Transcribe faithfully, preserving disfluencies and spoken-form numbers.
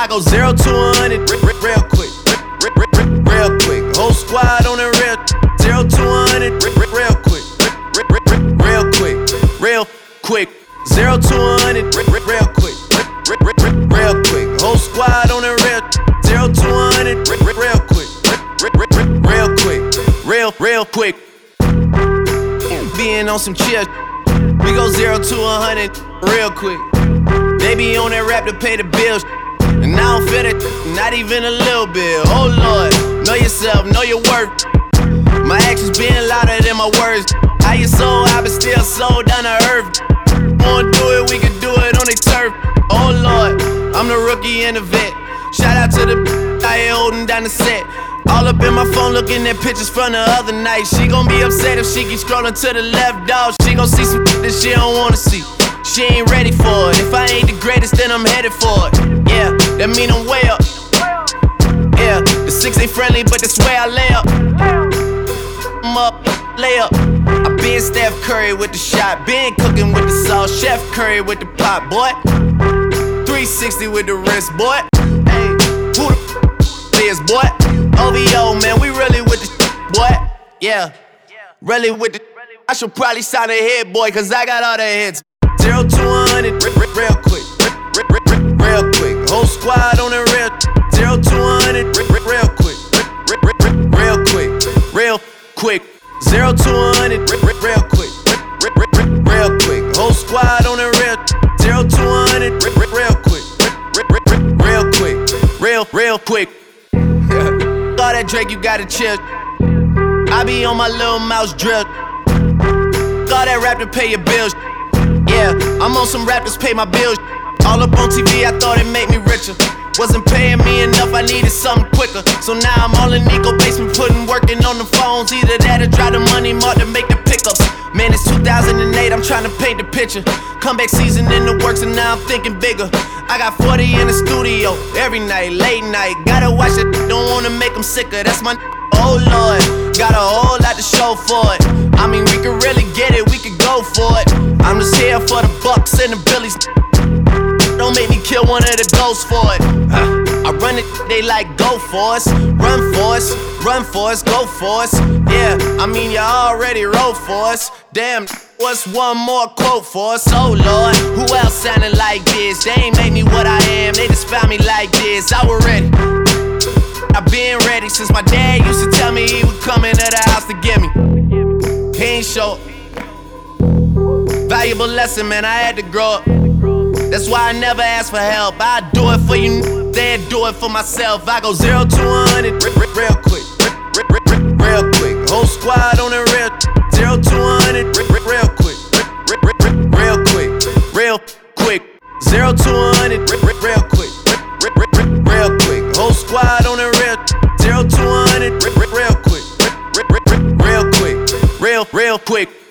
I go zero to a hundred real quick, real quick. Whole squad on the real, zero to a hundred real quick, real quick, real quick. Zero to a hundred real quick, real quick. Whole squad on the real, zero to a hundred real quick, real quick, real real quick. Being on some chill, we go zero to a hundred real quick. They be on that rap to pay the bills, and I don't feel it, not even a little bit. Oh Lord, know yourself, know your worth. My actions being louder than my words. How you so high but still slow down to earth? Wanna do it, we can do it on they turf. Oh Lord, I'm the rookie and the vet. Shout out to the I ain't holding down the set. All up in my phone looking at pictures from the other night. She gon' be upset if she keep scrolling to the left, dog. She gon' see some that she don't wanna see. She ain't ready for it. If I ain't the greatest, then I'm headed for it. Yeah, that mean I'm way up. Yeah, the six ain't friendly, but that's where I lay up. I'm up, lay up. I been Steph Curry with the shot, been cooking with the sauce, Chef Curry with the pot, boy. three sixty with the wrist, boy. Hey, who the f is, boy? O V O, man, we really with the boy. Yeah, really with the. I should probably sign a hit, boy, cause I got all the hits. Zero to a hundred, real quick, real quick. Whole squad on the real, zero to a hundred, real quick, real quick, real quick. Zero to a hundred, real quick, real quick. Whole squad on the real, zero to a hundred, real quick, real quick, real, real quick. All that Drake, you gotta chill. I be on my little mouse drill. All that rap to pay your bills. Yeah, I'm on some rap that's pay my bills. All up on T V, I thought it made me richer. Wasn't paying me enough, I needed something quicker. So now I'm all in Nico basement, putting working on the phones. Either that or drive the money mark to make the pickups. Man, it's two thousand eight, I'm trying to paint the picture. Comeback season in the works and now I'm thinking bigger. I got forty in the studio, every night, late night. Gotta watch it, don't wanna make them sicker. That's my oh Lord, got a whole lot to show for it. I mean, we could really get it, we could go for it. I'm just here for the bucks and the billies. Don't make me kill one of the ghosts for it. uh, I run it, they like go for us. Run for us, run for us, go for us. Yeah, I mean you already wrote for us. Damn, what's one more quote for us? Oh Lord, who else sounding like this? They ain't make me what I am, they just found me like this. I was ready, I been ready since my dad used to tell me he would come into the house to get me. He ain't show. Valuable lesson, man, I had to grow up. That's why I never ask for help. I do it for you, then do it for myself. I go zero to a hundred real quick, real quick. Whole squad on the real, zero to a hundred real quick, real quick, real quick. Zero to a hundred real quick, real quick. Whole squad on the real, zero to a hundred real quick, real quick, real real quick.